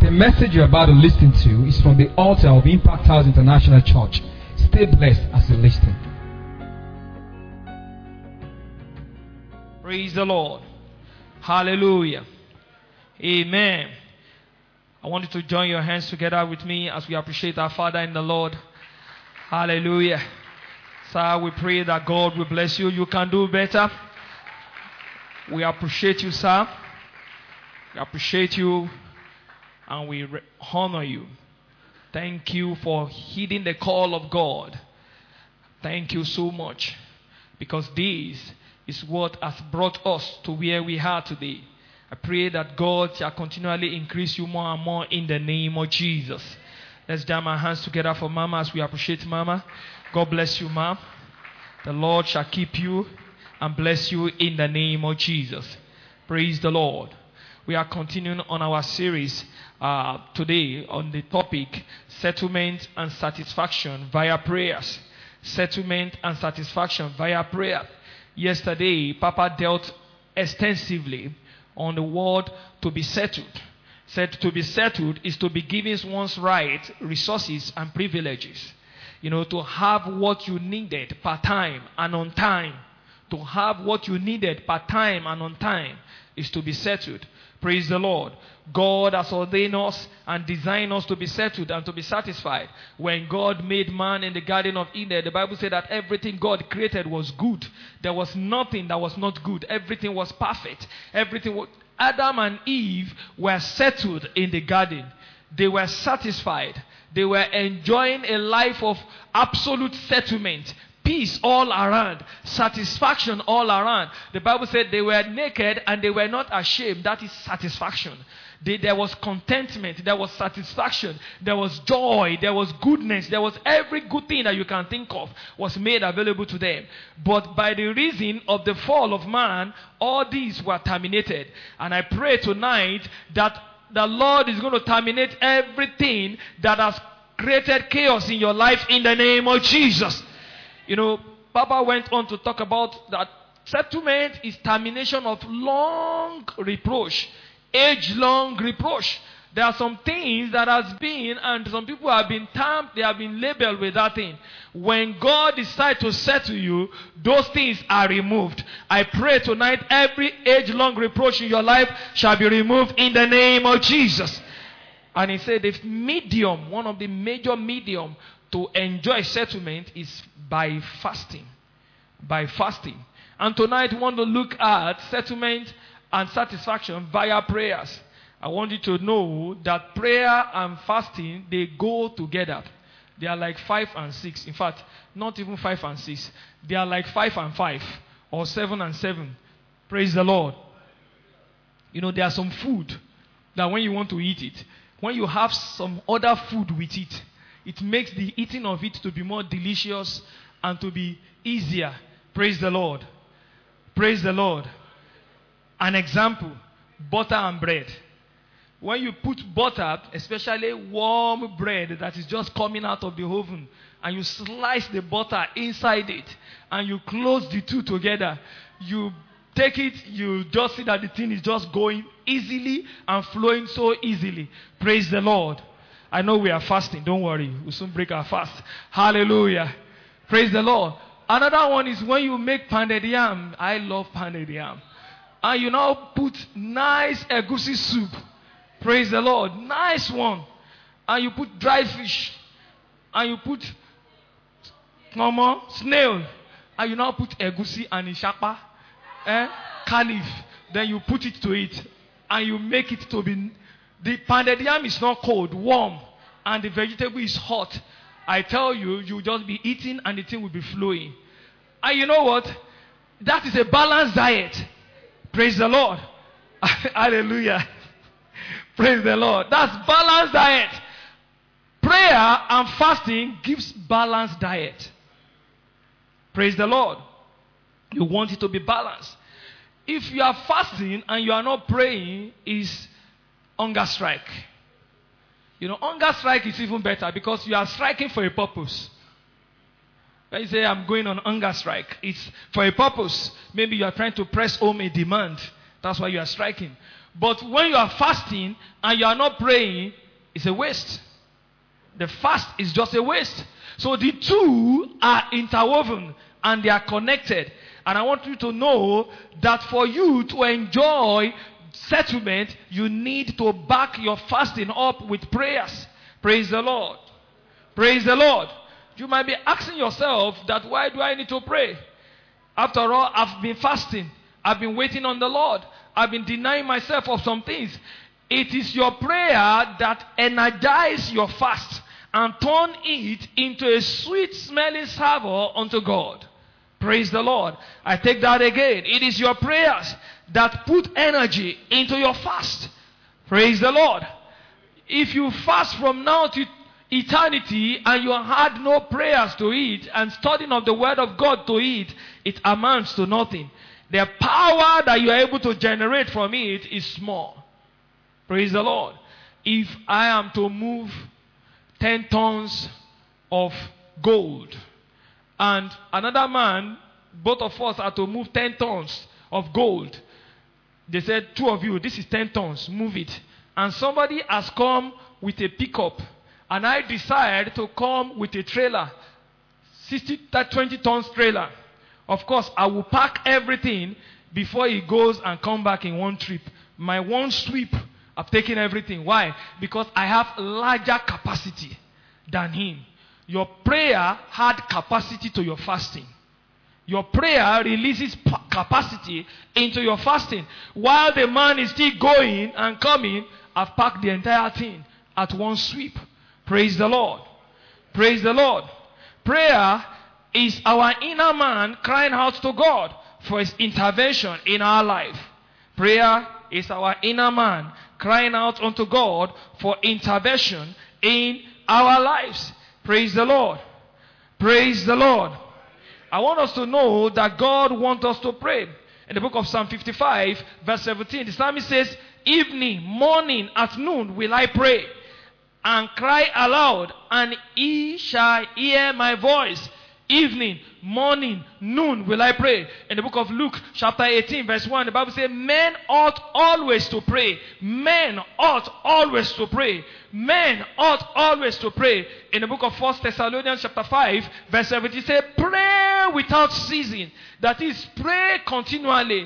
The message you're about to listen to is from the altar of Impact House International Church. Stay blessed as you listen. Praise the Lord. Hallelujah. Amen. I want you to join your hands together with me as we appreciate our Father in the Lord. Hallelujah. Sir, we pray that God will bless you. You can do better. We appreciate you, sir. We appreciate you and we honor you. Thank you for heeding the call of God. Thank you so much, because this is what has brought us to where we are today. I pray that God shall continually increase you more and more in the name of Jesus. Let's jam our hands together for Mama as we appreciate Mama. God bless you, Ma'am. The Lord shall keep you and bless you in the name of Jesus. Praise the Lord. We are continuing on our series today on the topic settlement and satisfaction via prayers. Settlement and satisfaction via prayer. Yesterday, Papa dealt extensively on the word to be settled. Said to be settled is to be given one's right, resources, and privileges. To have what you needed per time and on time. To have what you needed per time and on time is to be settled. Praise the Lord. God has ordained us and designed us to be settled and to be satisfied. When God made man in the Garden of Eden, the Bible said that everything God created was good. There was nothing that was not good. Everything was perfect. Adam and Eve were settled in the garden. They were satisfied. They were enjoying a life of absolute settlement. Peace all around. Satisfaction all around. The Bible said they were naked and they were not ashamed. That is satisfaction. There was contentment. There was satisfaction. There was joy. There was goodness. There was every good thing that you can think of was made available to them. But by the reason of the fall of man, all these were terminated. And I pray tonight that the Lord is going to terminate everything that has created chaos in your life in the name of Jesus. Papa went on to talk about that settlement is termination of long reproach, age-long reproach. There are some things that has been, and some people have been termed, they have been labeled with that thing. When God decides to settle you, those things are removed. I pray tonight every age-long reproach in your life shall be removed in the name of Jesus. And he said the medium, one of the major medium to enjoy settlement is by fasting. By fasting. And tonight we want to look at settlement and satisfaction via prayers. I want you to know that prayer and fasting, they go together. They are like 5 and 6. In fact, not even 5 and 6. They are like 5 and 5 or 7 and 7. Praise the Lord. There are some food that when you want to eat it, when you have some other food with it, it makes the eating of it to be more delicious and to be easier. Praise the Lord. Praise the Lord. An example, butter and bread. When you put butter, especially warm bread that is just coming out of the oven, and you slice the butter inside it, and you close the two together, you take it, you just see that the thing is just going easily and flowing so easily. Praise the Lord. I know we are fasting. Don't worry. We'll soon break our fast. Hallelujah. Praise the Lord. Another one is when you make pounded yam. I love pounded yam. And you now put nice egusi soup. Praise the Lord. Nice one. And you put dry fish. And you put snail. And you now put egusi and ishapa. Calif. Then you put it to it. And you make it to be... The pounded yam is not cold, warm, and the vegetable is hot. I tell you, you'll just be eating and the thing will be flowing. And you know what? That is a balanced diet. Praise the Lord. Hallelujah. Praise the Lord. That's balanced diet. Prayer and fasting gives balanced diet. Praise the Lord. You want it to be balanced. If you are fasting and you are not praying, is hunger strike. Hunger strike is even better because you are striking for a purpose. When you say, I'm going on hunger strike, it's for a purpose. Maybe you are trying to press home a demand That's why you are striking. But when you are fasting and you are not praying, it's a waste. The fast is just a waste. So the two are interwoven and they are connected. And I want you to know that for you to enjoy settlement, you need to back your fasting up with prayers. Praise the Lord. Praise the Lord. You might be asking yourself that why do I need to pray? After all, I've been fasting. I've been waiting on the Lord. I've been denying myself of some things. It is your prayer that energizes your fast and turn it into a sweet smelling savor unto God. Praise the Lord. I take that again. It is your prayers that put energy into your fast. Praise the Lord. If you fast from now to eternity and you had no prayers to it and studying of the word of God to it, it amounts to nothing. The power that you are able to generate from it is small. Praise the Lord. If I am to move 10 tons of gold and another man, both of us are to move 10 tons of gold. They said, 2 of you, this is 10 tons, move it. And somebody has come with a pickup and I decide to come with a trailer, 20 tons trailer. Of course, I will pack everything before he goes and come back in one trip. My one sweep, I've taken everything. Why? Because I have larger capacity than him. Your prayer had capacity to your fasting. Your prayer releases capacity into your fasting. While the man is still going and coming, I've packed the entire thing at one sweep. Praise the Lord. Praise the Lord. Prayer is our inner man crying out to God for his intervention in our life. Prayer is our inner man crying out unto God for intervention in our lives. Praise the Lord. Praise the Lord. I want us to know that God wants us to pray. In the book of Psalm 55, verse 17, the psalmist says, evening, morning, at noon will I pray and cry aloud, and he shall hear my voice. Evening, morning, noon will I pray. In the book of Luke, chapter 18, verse 1, the Bible says, men ought always to pray. Men ought always to pray. Men ought always to pray. In the book of 1 Thessalonians, chapter 5, verse 17, says, pray without ceasing. That is, pray continually.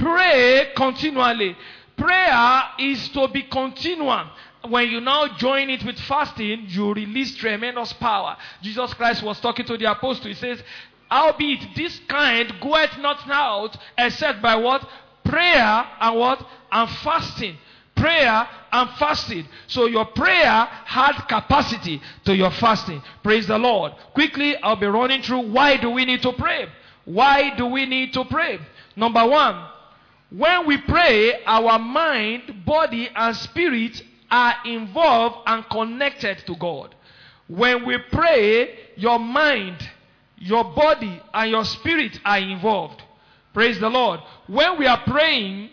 Pray continually. Prayer is to be continual. When you now join it with fasting, you release tremendous power. Jesus Christ was talking to the apostles. He says, howbeit this kind goeth not out except by what? Prayer and what? And fasting. Prayer and fasting. So your prayer had capacity to your fasting. Praise the Lord. Quickly, I'll be running through why do we need to pray. Why do we need to pray? Number one, when we pray, our mind, body, and spirit are involved and connected to God. When we pray, your mind, your body, and your spirit are involved. Praise the Lord. When we are praying,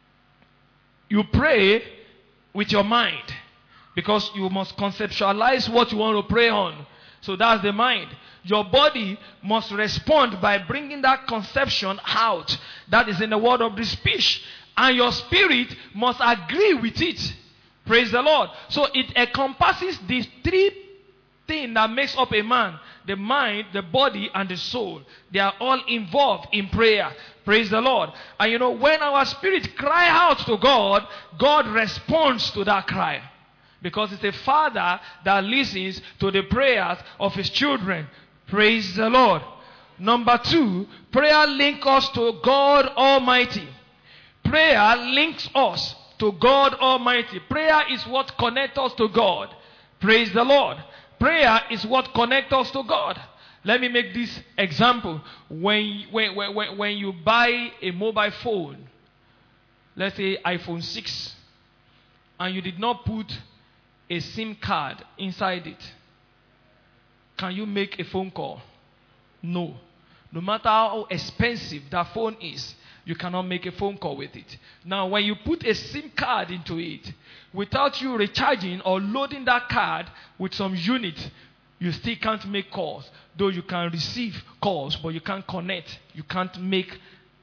you pray with your mind, because you must conceptualize what you want to pray on. So that's the mind. Your body must respond by bringing that conception out. That is in the word of the speech. And your spirit must agree with it. Praise the Lord. So it encompasses these 3 things that makes up a man. The mind, the body, and the soul. They are all involved in prayer. Praise the Lord. And you know, when our spirit cry out to God, God responds to that cry. Because it's a father that listens to the prayers of his children. Praise the Lord. Number 2, prayer links us to God Almighty. Prayer links us to God Almighty. Prayer is what connects us to God. Praise the Lord. Prayer is what connects us to God. Let me make this example. When you buy a mobile phone, let's say iPhone 6, and you did not put a SIM card inside it, can you make a phone call? No. No matter how expensive that phone is, you cannot make a phone call with it. Now, when you put a SIM card into it, without you recharging or loading that card with some unit, you still can't make calls. Though you can receive calls, but you can't connect. You can't make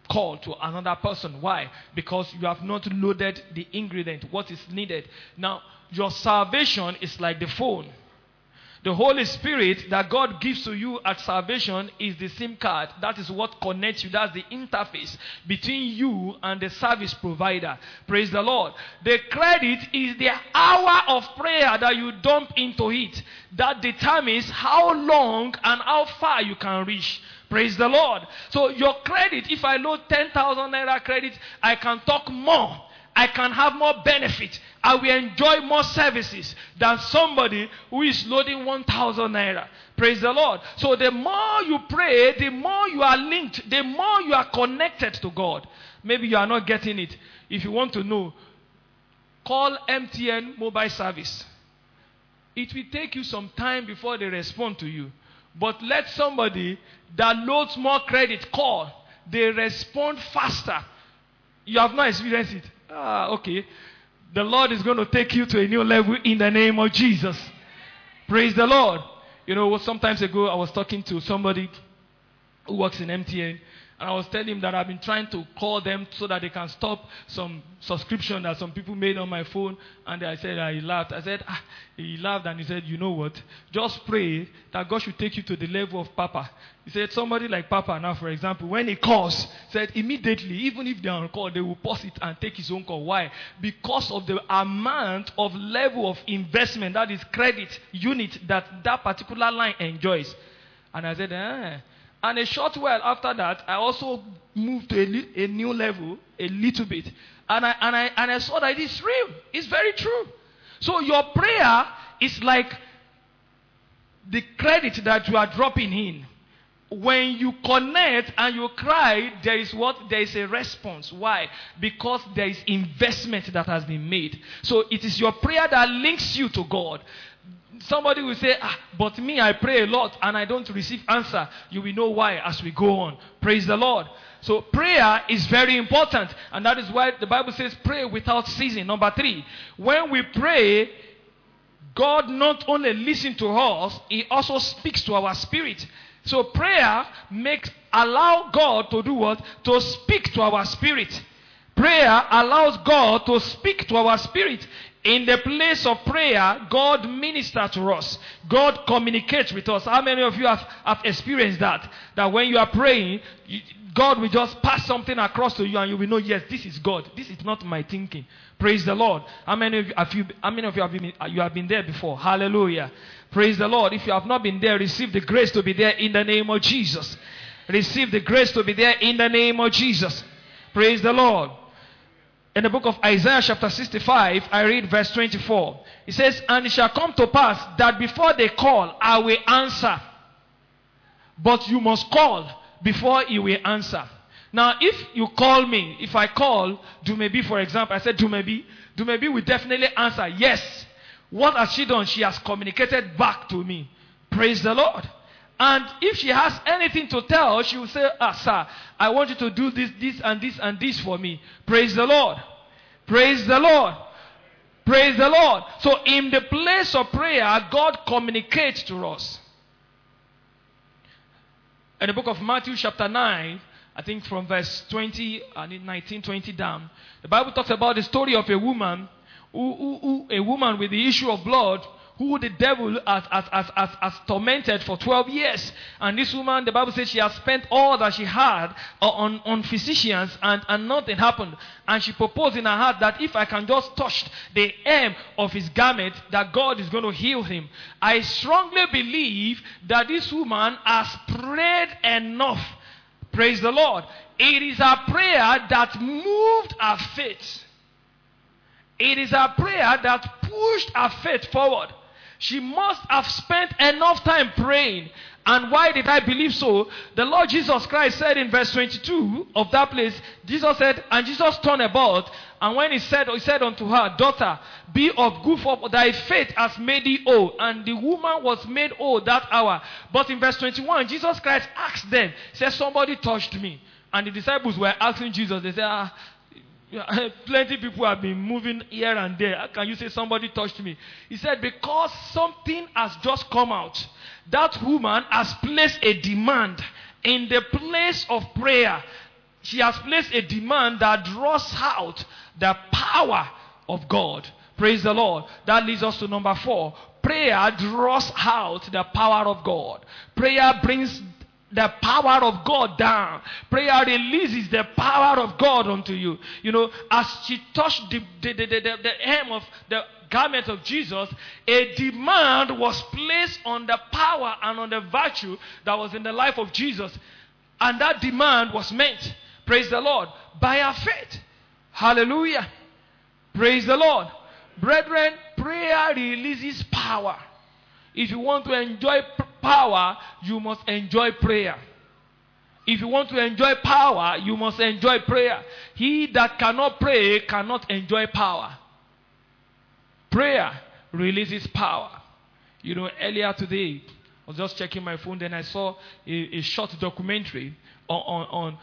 call to another person. Why? Because you have not loaded the ingredient, what is needed. Now, your salvation is like the phone. The Holy Spirit that God gives to you at salvation is the SIM card. That is what connects you. That's the interface between you and the service provider. Praise the Lord. The credit is the hour of prayer that you dump into it. That determines how long and how far you can reach. Praise the Lord. So your credit, if I load 10,000 naira credit, I can talk more. I can have more benefit. I will enjoy more services than somebody who is loading 1,000 naira. Praise the Lord. So the more you pray, the more you are linked, the more you are connected to God. Maybe you are not getting it. If you want to know, call MTN mobile service. It will take you some time before they respond to you. But let somebody that loads more credit call. They respond faster. You have not experienced it. Okay. The Lord is going to take you to a new level in the name of Jesus. Praise the Lord. You know, some times ago I was talking to somebody who works in MTN. And I was telling him that I've been trying to call them so that they can stop some subscription that some people made on my phone. And I said, he laughed. I said, he laughed and he said, you know what? Just pray that God should take you to the level of Papa. He said, somebody like Papa now, for example, when he calls, said immediately, even if they're on call, they will pause it and take his own call. Why? Because of the amount of level of investment, that is credit unit, that particular line enjoys. And I said, And a short while after that, I also moved to a new level, a little bit. And I saw that it's real. It's very true. So your prayer is like the credit that you are dropping in. When you connect and you cry, there is what? There is a response. Why? Because there is investment that has been made. So it is your prayer that links you to God. Somebody will say, but me, I pray a lot and I don't receive answer. You will know why as we go on. Praise the Lord. So prayer is very important. And that is why the Bible says pray without ceasing. Number 3, when we pray, God not only listens to us, He also speaks to our spirit. So prayer allow God to do what? To speak to our spirit. Prayer allows God to speak to our spirit. In the place of prayer, God ministers to us. God communicates with us. How many of you have experienced that? That when you are praying, God will just pass something across to you and you will know, yes, this is God. This is not my thinking. Praise the Lord. How many of you have been there before? Hallelujah. Praise the Lord. If you have not been there, receive the grace to be there in the name of Jesus. Receive the grace to be there in the name of Jesus. Praise the Lord. In the book of Isaiah chapter 65, I read verse 24. It says, and it shall come to pass that before they call, I will answer. But you must call before He will answer. Now, if you call me, if I call Dumebi, for example, I said Dumebi will definitely answer, yes. What has she done? She has communicated back to me. Praise the Lord. And if she has anything to tell, she will say, sir, I want you to do this and this for me. Praise the Lord. Praise the Lord. Praise the Lord. So in the place of prayer, God communicates to us. In the book of Matthew chapter 9, I think from verse 20, 19, 20 down, the Bible talks about the story of a woman, a woman with the issue of blood, who the devil has tormented for 12 years. And this woman, the Bible says she has spent all that she had on physicians and nothing happened. And she proposed in her heart that if I can just touch the hem of his garment, that God is going to heal him. I strongly believe that this woman has prayed enough. Praise the Lord. It is her prayer that moved her faith. It is her prayer that pushed her faith forward. She must have spent enough time praying. And why did I believe so? The Lord Jesus Christ said in verse 22 of that place, Jesus said, and Jesus turned about, and when he said unto her, daughter, be of good hope, thy faith has made thee whole. And the woman was made whole that hour. But in verse 21, Jesus Christ asked them, said, somebody touched me. And the disciples were asking Jesus, they said, plenty people have been moving here and there. How can you say somebody touched me? He said, because something has just come out. That woman has placed a demand in the place of prayer. she has placed a demand that draws out the power of God. Praise the Lord. That leads us to number 4. Prayer draws out the power of God. Prayer brings the power of God down. Prayer releases the power of God onto you. You know, as she touched the hem of the garment of Jesus, a demand was placed on the power and on the virtue that was in the life of Jesus. And that demand was met, praise the Lord, by our faith. Hallelujah. Praise the Lord. Brethren, prayer releases power. If you want to enjoy power, you must enjoy prayer. If you want to enjoy power, you must enjoy prayer. He that cannot pray cannot enjoy power. Prayer releases power. You know, earlier today, I was just checking my phone, then I saw a short documentary on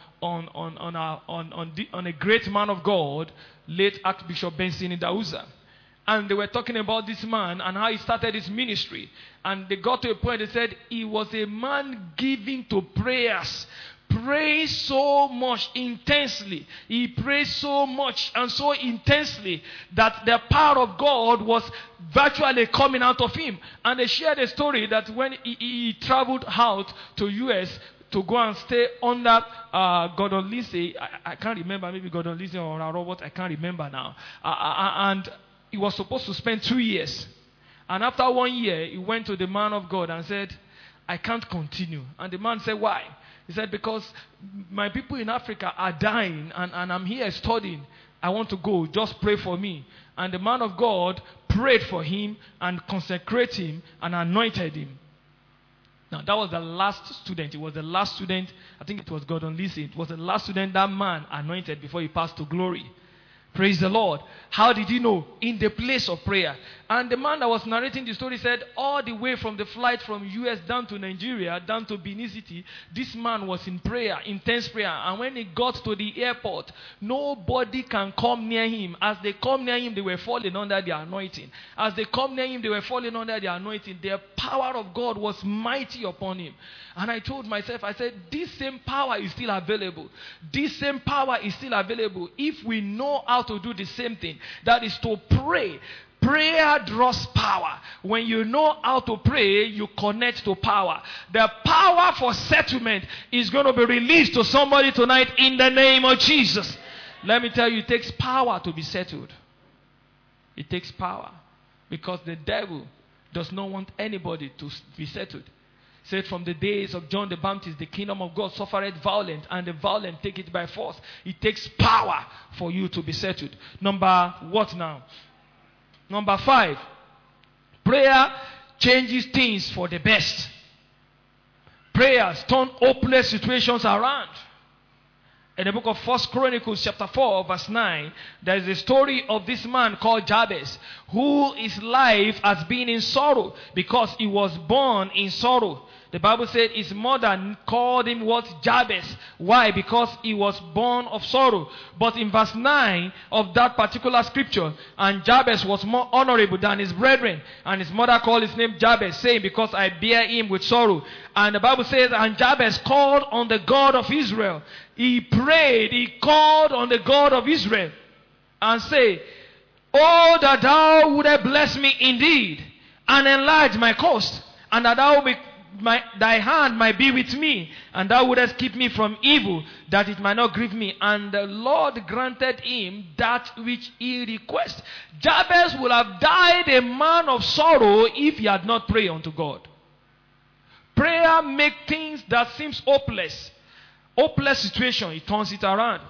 a great man of God, late Archbishop Benson Idahosa. And they were talking about this man and how he started his ministry. And they got to a point, they said he was a man giving to prayers. Praying so much intensely. He prayed so much and so intensely that the power of God was virtually coming out of him. And they shared a story that when he traveled out to US to go and stay under Gordon Lindsay, I can't remember, maybe Gordon Lindsay or Robert, I can't remember now. And he was supposed to spend 2 years. And after 1 year, he went to the man of God and said, I can't continue. And the man said, why? He said, because my people in Africa are dying and I'm here studying. I want to go. Just pray for me. And the man of God prayed for him and consecrated him and anointed him. Now, that was the last student. It was the last student. I think it was Gordon Lindsay. It was the last student that man anointed before he passed to glory. Praise the Lord. How did he know? In the place of prayer. And the man that was narrating the story said, all the way from the flight from US down to Nigeria, down to Benin City, this man was in prayer, intense prayer. And when he got to the airport, nobody can come near him. As they come near him, they were falling under the anointing. As they come near him, they were falling under the anointing. The power of God was mighty upon him. And I told myself, I said, this same power is still available. This same power is still available if we know how to do the same thing. That is to pray. Prayer draws power. When you know how to pray, you connect to power. The power for settlement is going to be released to somebody tonight in the name of Jesus. Let me tell you, it takes power to be settled. It takes power. Because the devil does not want anybody to be settled. Said from the days of John the Baptist, the kingdom of God suffered violence, and the violent take it by force. It takes power for you to be settled. Number what now? Number 5. Prayer changes things for the best. Prayers turn hopeless situations around. In the book of 1 Chronicles chapter 4 verse 9, there is a story of this man called Jabez, who his life has been in sorrow because he was born in sorrow. The Bible said his mother called him what? Jabez. Why? Because he was born of sorrow. But in verse 9 of that particular scripture, and Jabez was more honorable than his brethren, and his mother called his name Jabez, saying, because I bear him with sorrow. And the Bible says, and Jabez called on the God of Israel. He prayed, he called on the God of Israel, and said, oh, that thou wouldest bless me indeed, and enlarge my coast, and that thy hand might be with me, and thou wouldest keep me from evil, that it might not grieve me. And the Lord granted him that which he requested. Jabez would have died a man of sorrow if he had not prayed unto God. Prayer makes things that seems hopeless situation, it turns it around.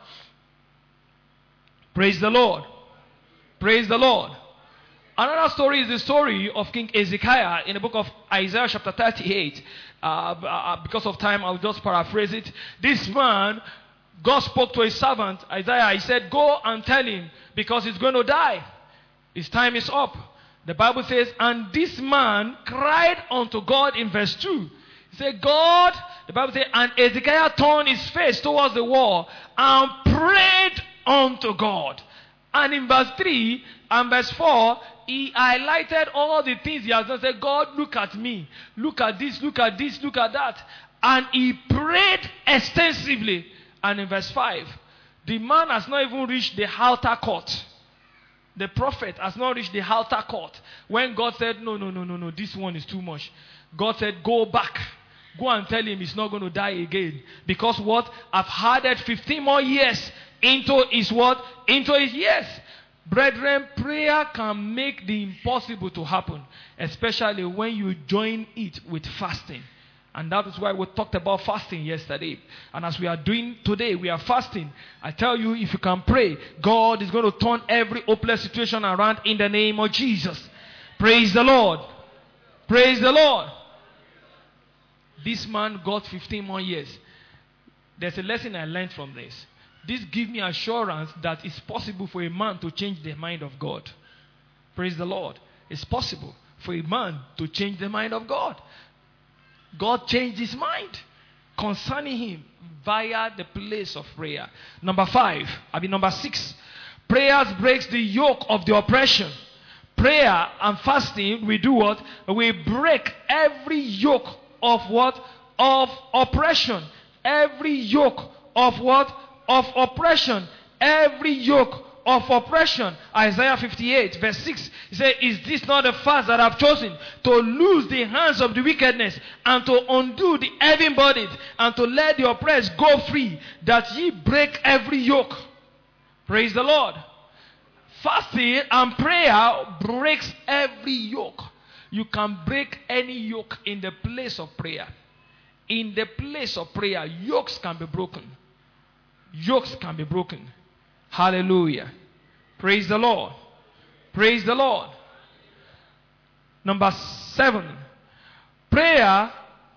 Praise the Lord. Praise the Lord. Another story is the story of King Hezekiah in the book of Isaiah chapter 38. Because of time, I'll just paraphrase it. This man, God spoke to his servant Isaiah. He said, go and tell him, because he's going to die. His time is up. The Bible says, and this man cried unto God in verse 2. He said, God, the Bible says, and Hezekiah turned his face towards the wall and prayed unto God. And in verse 3 and verse 4, he highlighted all the things he has done. Said, God, look at me. Look at this, look at this, look at that. And he prayed extensively. And in verse 5, the man has not even reached the outer court. The prophet has not reached the outer court. When God said, no, this one is too much. God said, go back. Go and tell him he's not going to die again. Because what? I've added 15 more years into his what? Into his years. Brethren, prayer can make the impossible to happen. Especially when you join it with fasting. And that is why we talked about fasting yesterday. And as we are doing today, we are fasting. I tell you, if you can pray, God is going to turn every hopeless situation around in the name of Jesus. Praise the Lord. Praise the Lord. This man got 15 more years. There's a lesson I learned from this. This gives me assurance that it's possible for a man to change the mind of God. Praise the Lord. It's possible for a man to change the mind of God. God changed his mind concerning him via the place of prayer. Number 6. Prayers breaks the yoke of the oppression. Prayer and fasting, we do what? We break every yoke of what? Of oppression. Every yoke of what? Of oppression. Every yoke of oppression. Isaiah 58 verse 6. He said, is this not the fast that I've chosen? To loose the hands of the wickedness, and to undo the heavy burdens, and to let the oppressed go free, that ye break every yoke. Praise the Lord. Fasting and prayer breaks every yoke. You can break any yoke in the place of prayer. In the place of prayer, yokes can be broken. Yokes can be broken. Hallelujah. Praise the Lord. Praise the Lord. Number 7. Prayer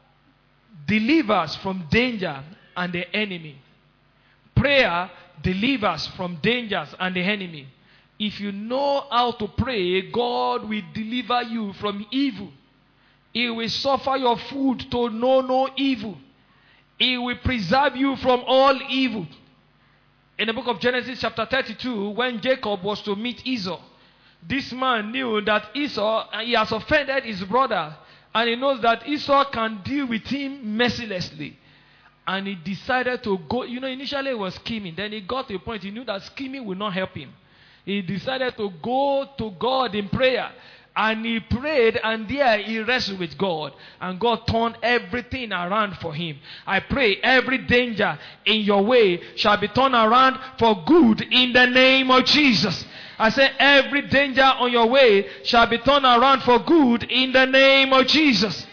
delivers from danger and the enemy. Prayer delivers from dangers and the enemy. If you know how to pray, God will deliver you from evil. He will suffer your food to know no evil. He will preserve you from all evil. In the book of Genesis chapter 32, when Jacob was to meet Esau, this man knew that Esau, he has offended his brother, and he knows that Esau can deal with him mercilessly. And he decided to go. Initially he was scheming. Then he got to a point he knew that scheming would not help him. He decided to go to God in prayer. And he prayed, and there he wrestled with God. And God turned everything around for him. I pray every danger in your way shall be turned around for good in the name of Jesus. I say every danger on your way shall be turned around for good in the name of Jesus.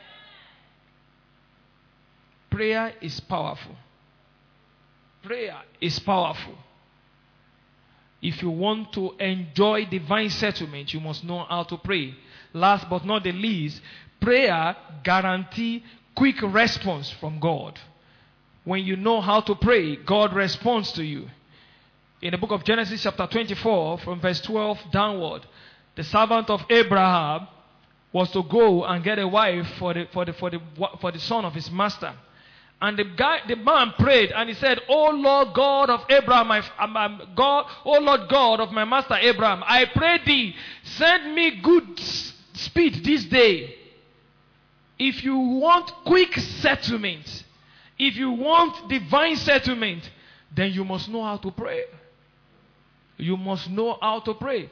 Prayer is powerful. Prayer is powerful. If you want to enjoy divine settlement, you must know how to pray. Last but not the least, prayer guarantees quick response from God. When you know how to pray, God responds to you. In the book of Genesis chapter 24, from verse 12 downward, the servant of Abraham was to go and get a wife for the son of his master. And the man prayed, and he said, "O Lord God of Abraham, O Lord God of my master Abraham, I pray thee, send me good speed this day." If you want quick settlement, if you want divine settlement, then you must know how to pray. You must know how to pray.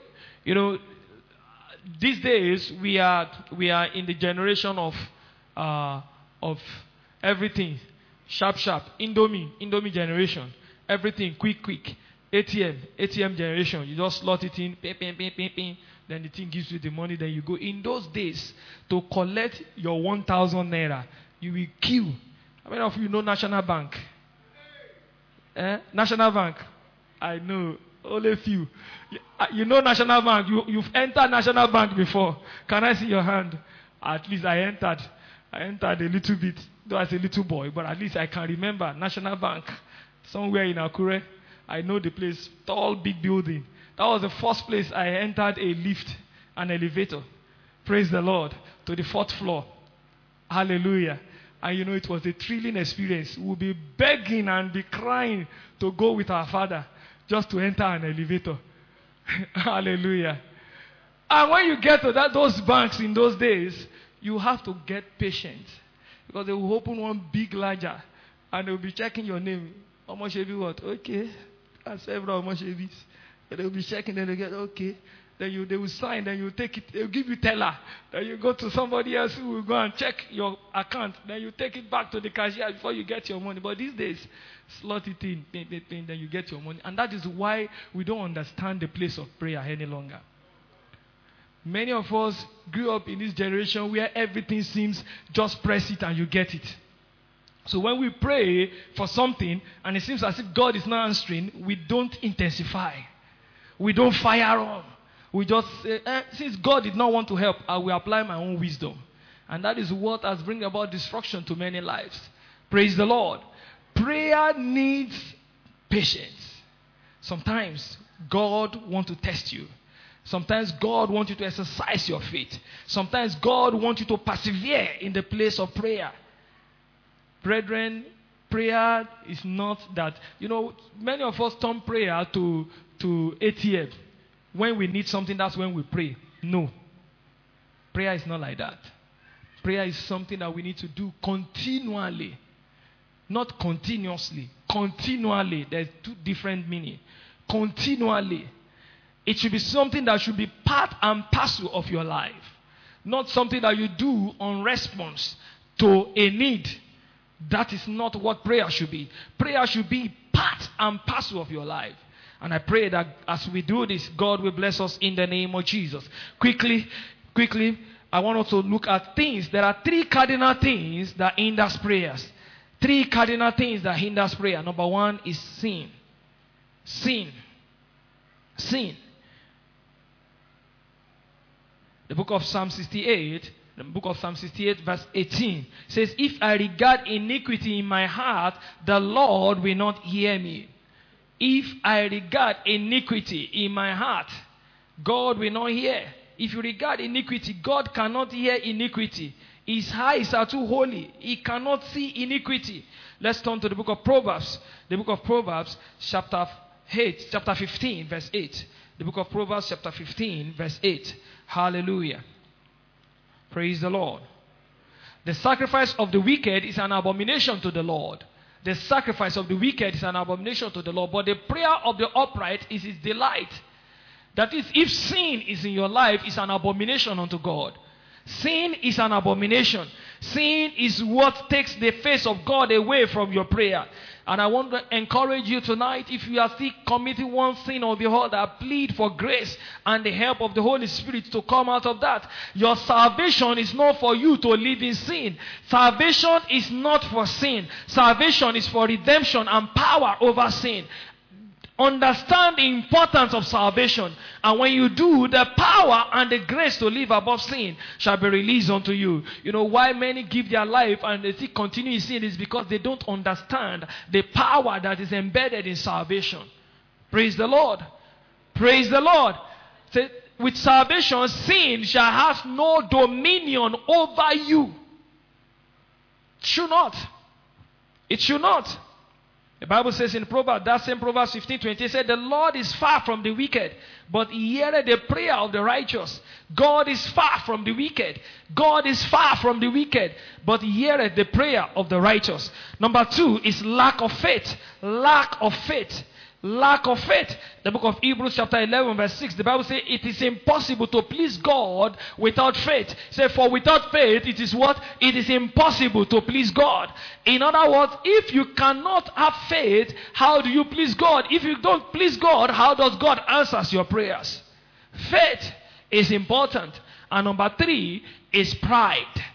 These days we are in the generation of everything. Sharp, Indomie generation. Everything quick. ATM generation. You just slot it in, ping. Then the thing gives you the money, then you go. In those days, to collect your 1,000 naira, you will queue. How many of you know National Bank? National Bank. I know. Only a few. You know National Bank. You've entered National Bank before. Can I see your hand? At least I entered a little bit. Though I was a little boy, but at least I can remember National Bank, somewhere in Akure. I know the place, tall, big building. That was the first place I entered a lift, an elevator. Praise the Lord. To the 4th floor. Hallelujah. And it was a thrilling experience. We'll be begging and be crying to go with our father just to enter an elevator. Hallelujah. And when you get to those banks in those days, you have to get patient. Because they will open one big ledger and they will be checking your name. Omoshebi what? Okay. That's every Omoshebi. They'll be checking, then they get okay. Then they will sign, then you take it, they'll give you teller. Then you go to somebody else who will go and check your account. Then you take it back to the cashier before you get your money. But these days, slot it in, then you get your money. And that is why we don't understand the place of prayer any longer. Many of us grew up in this generation where everything seems just press it and you get it. So when we pray for something and it seems as if God is not answering, we don't intensify. We don't fire on. We just say, since God did not want to help, I will apply my own wisdom. And that is what has brought about destruction to many lives. Praise the Lord. Prayer needs patience. Sometimes God wants to test you. Sometimes God wants you to exercise your faith. Sometimes God wants you to persevere in the place of prayer. Brethren, prayer is not that, many of us turn prayer to ATM. When we need something, that's when we pray. No. Prayer is not like that. Prayer is something that we need to do continually. Not continuously. Continually. There's two different meanings. Continually. It should be something that should be part and parcel of your life. Not something that you do on response to a need. That is not what prayer should be. Prayer should be part and parcel of your life. And I pray that as we do this, God will bless us in the name of Jesus. Quickly, I want us to look at things. There are 3 cardinal things that hinders prayers. 3 cardinal things that hinders prayer. Number 1 is sin. Sin. The book of Psalm 68, verse 18 says, if I regard iniquity in my heart, the Lord will not hear me. If I regard iniquity in my heart, God will not hear. If you regard iniquity, God cannot hear iniquity. His eyes are too holy. He cannot see iniquity. Let's turn to the book of Proverbs. The book of Proverbs, chapter 15, verse 8. The book of Proverbs, chapter 15, verse 8. Hallelujah. Praise the Lord. The sacrifice of the wicked is an abomination to the Lord. The sacrifice of the wicked is an abomination to the Lord. But the prayer of the upright is his delight. That is, if sin is in your life, it's an abomination unto God. Sin is an abomination. Sin is what takes the face of God away from your prayer. And I want to encourage you tonight, if you are still committing one sin or the other, plead for grace and the help of the Holy Spirit to come out of that. Your salvation is not for you to live in sin. Salvation is not for sin. Salvation is for redemption and power over sin. Understand the importance of salvation. And when you do, the power and the grace to live above sin shall be released unto you. You know why many give their life and they still continue in sin is because they don't understand the power that is embedded in salvation. Praise the Lord. Praise the Lord. So with salvation, sin shall have no dominion over you. It should not. It should not. The Bible says in Proverbs, that same Proverbs 15:20, it said, the Lord is far from the wicked, but he heareth the prayer of the righteous. God is far from the wicked. God is far from the wicked, but he heareth the prayer of the righteous. Number 2 is lack of faith. Lack of faith. Lack of faith. The book of Hebrews chapter 11 verse 6, the Bible says it is impossible to please God without faith. It says, for without faith it is what? It is impossible to please God. In other words, if you cannot have faith, how do you please God? If you don't please God, how does God answer your prayers? Faith is important. And number 3 is pride.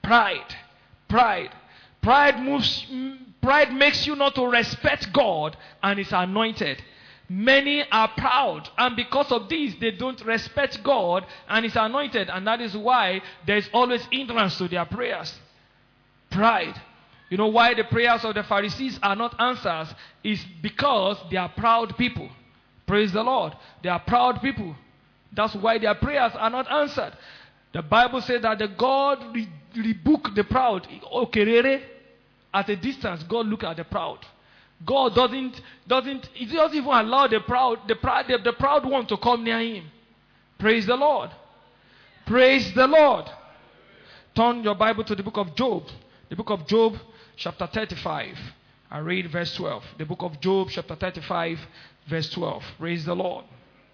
Pride makes you not to respect God and his anointed. Many are proud, and because of this, they don't respect God and his anointed, and that is why there is always hindrance to their prayers. Pride. You know why the prayers of the Pharisees are not answered? Is because they are proud people. Praise the Lord. They are proud people. That's why their prayers are not answered. The Bible says that the God rebuke the proud. At a distance, God look at the proud. God doesn't even allow the proud one to come near him. Praise the Lord. Praise the Lord. Turn your Bible to the book of Job. The book of Job, chapter 35. I read verse 12. The book of Job, chapter 35, verse 12. Praise the Lord.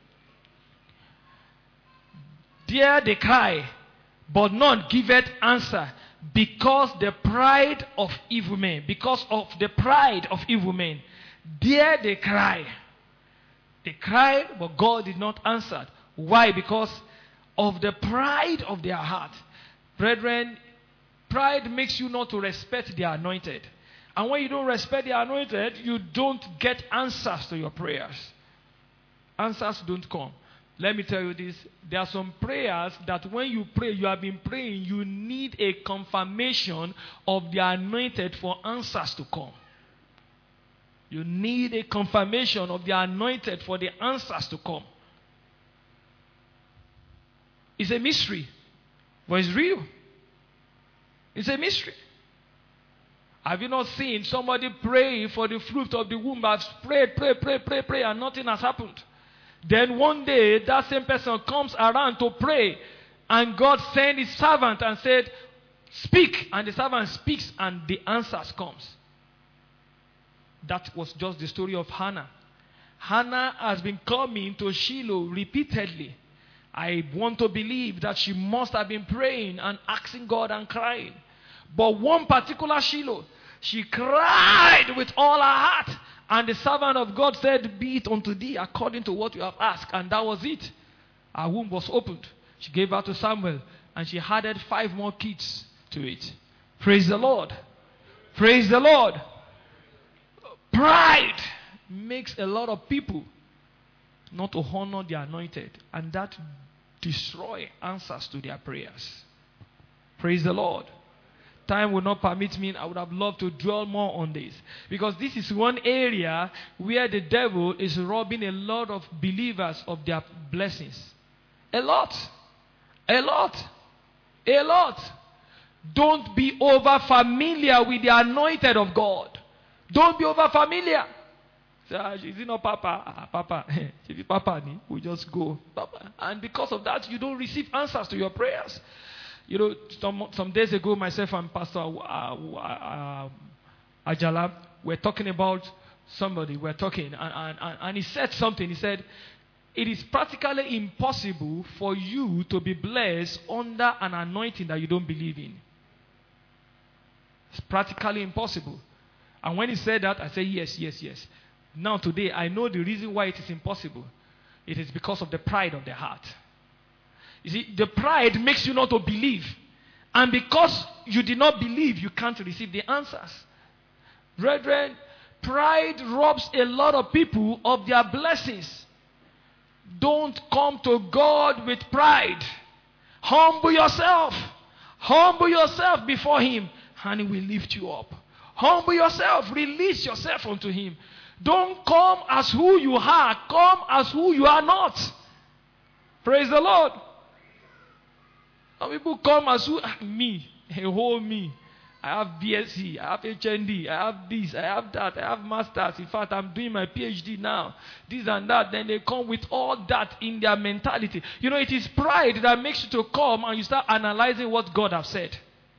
There they cry, but none giveth answer, because the pride of evil men. Because of the pride of evil men. There they cry. They cried, but God did not answer. Why? Because of the pride of their heart. Brethren, pride makes you not to respect the anointed. And when you don't respect the anointed, you don't get answers to your prayers. Answers don't come. Let me tell you this. There are some prayers that when you pray, you have been praying, you need a confirmation of the anointed for answers to come. You need a confirmation of the anointed for the answers to come. It's a mystery, but it's real. It's a mystery. Have you not seen somebody pray for the fruit of the womb? I've prayed, and nothing has happened. Then one day, that same person comes around to pray, and God sent his servant and said, speak. And the servant speaks, and the answers comes. That was just the story of Hannah. Hannah has been coming to Shiloh repeatedly. I want to believe that she must have been praying and asking God and crying. But one particular Shiloh, she cried with all her heart. And the servant of God said, be it unto thee according to what you have asked. And that was it. Her womb was opened. She gave birth to Samuel. And she added 5 more kids to it. Praise the Lord. Praise the Lord. Pride makes a lot of people not to honor the anointed. And that destroys answers to their prayers. Praise the Lord. Time will not permit me. I would have loved to dwell more on this. Because this is one area where the devil is robbing a lot of believers of their blessings. A lot. A lot. A lot. Don't be over familiar with the anointed of God. Don't be over familiar. Is it not Papa? Papa. If it's Papa, we just go. Papa. And because of that, you don't receive answers to your prayers. You know, some days ago, myself and Pastor Ajala were talking about somebody. We're talking, and he said something. He said, it is practically impossible for you to be blessed under an anointing that you don't believe in. It's practically impossible. And when he said that, I said, yes, yes, yes. Now today, I know the reason why it is impossible. It is because of the pride of the heart. You see, the pride makes you not to believe. And because you did not believe, you can't receive the answers. Brethren, pride robs a lot of people of their blessings. Don't come to God with pride. Humble yourself. Humble yourself before Him, and He will lift you up. Humble yourself. Release yourself unto Him. Don't come as who you are. Come as who you are not. Praise the Lord. Some people come as who me, a whole me. I have BSc, I have HND, I have this, I have that, I have masters. In fact, I'm doing my PhD now. This and that. Then they come with all that in their mentality. You know, it is pride that makes you to come and you start analyzing what God has said.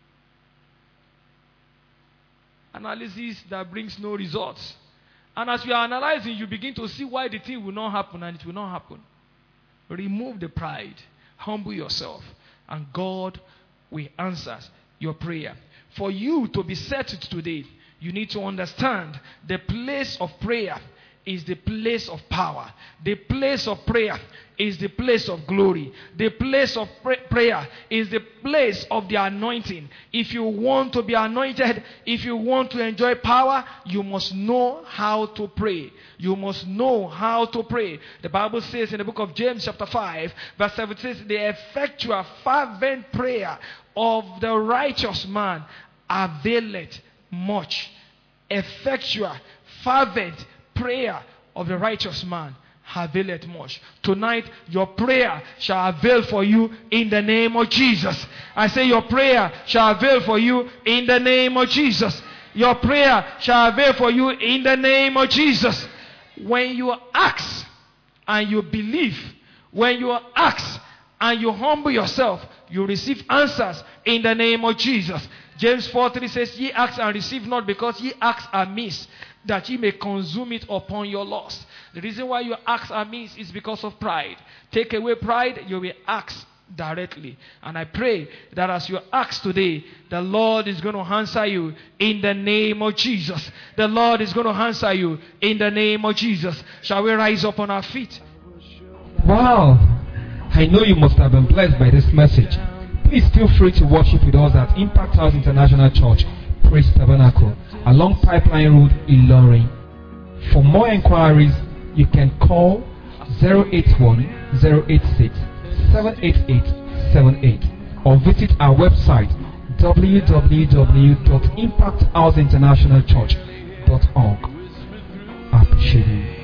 Analysis that brings no results. And as you are analyzing, you begin to see why the thing will not happen, and it will not happen. Remove the pride. Humble yourself. And God will answer your prayer. For you to be settled today, you need to understand the place of prayer is the place of power. The place of prayer is the place of glory. The place of prayer is the place of the anointing. If you want to be anointed, if you want to enjoy power, you must know how to pray. You must know how to pray. The Bible says in the book of James chapter 5, verse 7, it says, the effectual fervent prayer of the righteous man availeth much. Effectual fervent prayer of the righteous man availeth much. Tonight, your prayer shall avail for you in the name of Jesus. I say your prayer shall avail for you in the name of Jesus. Your prayer shall avail for you in the name of Jesus. When you ask and you believe, when you ask and you humble yourself, you receive answers in the name of Jesus. James 4:3 says, ye ask and receive not, because ye ask amiss, that ye may consume it upon your lust. The reason why you ask amiss is because of pride. Take away pride, you will ask directly. And I pray that as you ask today, the Lord is going to answer you in the name of Jesus. The Lord is going to answer you in the name of Jesus. Shall we rise up on our feet? Wow! I know you must have been blessed by this message. Please feel free to worship with us at Impact House International Church, Praise Tabernacle, along Pipeline Road, Ilorin. For more inquiries, you can call 081-086-78878 or visit our website www.impacthouseinternationalchurch.org. I appreciate you.